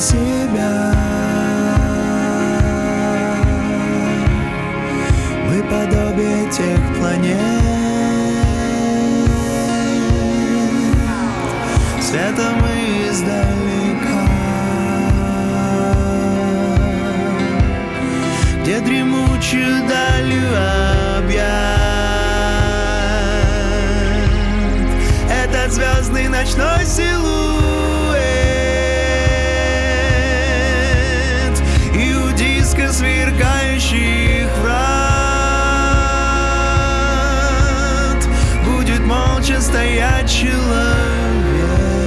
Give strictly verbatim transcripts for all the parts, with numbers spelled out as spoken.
себя. Мы подобие тех планет, светом издалека, где дремучую далью объят этот звездный ночной силуэт и у диска сверкающих врат будет молча стоять человек.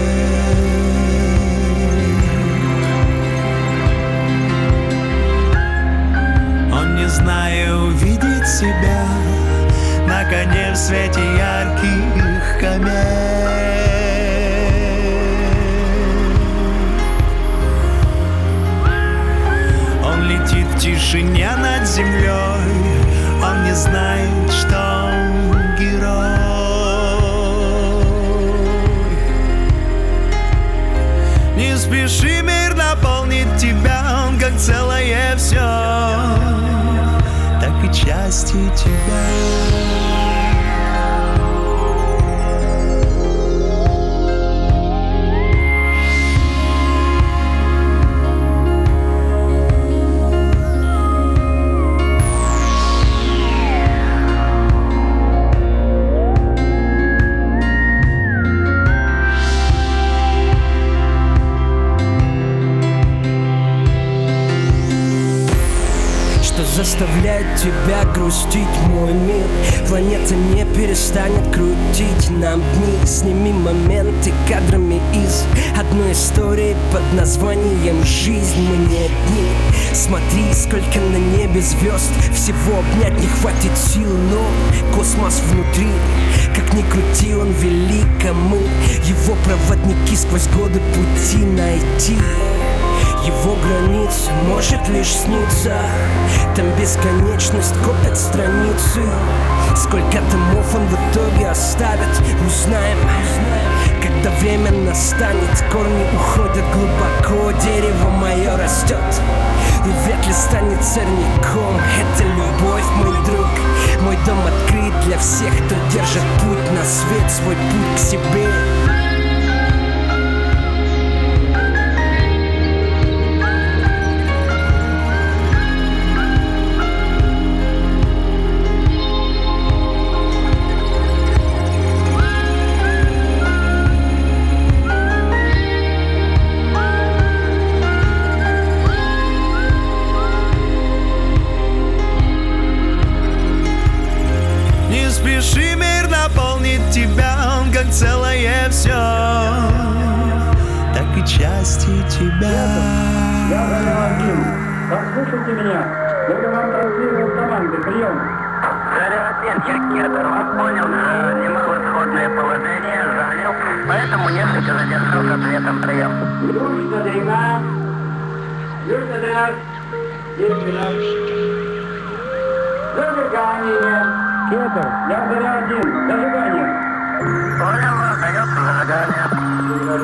Он, не зная, увидит себя на коне в свете ярких комет. Он летит в тишине над землей, он не знает, что он герой. Не спеши, мир наполнит тебя, он как целое все, так и части тебя. Заставляет тебя грустить, мой мир. Планета не перестанет крутить нам дни. Сними моменты кадрами из одной истории под названием «Жизнь». Мы не одни. Смотри, сколько на небе звезд. Всего обнять не хватит сил, но космос внутри. Как ни крути, он великому. Его проводники сквозь годы пути найти. Его границ может лишь сниться. Там бесконечность копит страницы. Сколько томов он в итоге оставит, узнаем, когда время настанет. Корни уходят глубоко, дерево мое растет и вряд ли станет сорняком. Это любовь, мой друг. Мой дом открыт для всех, кто держит путь на свет, свой путь к себе. Не спеши, мир наполнит тебя, он как целое все, так и части тебя. Я Заря один. Послушайте меня. Я вам транслирую команды. Прием. Заря один, я Кедр. Вас понял, занимал исходное положение, занял, поэтому несколько задержал с ответом. Прием. Южно тринадцать. Южно тринадцать. Есть тринадцать. Зажигание. Кедр. Я Заря один. Зажигание. Понял, дается зажигание.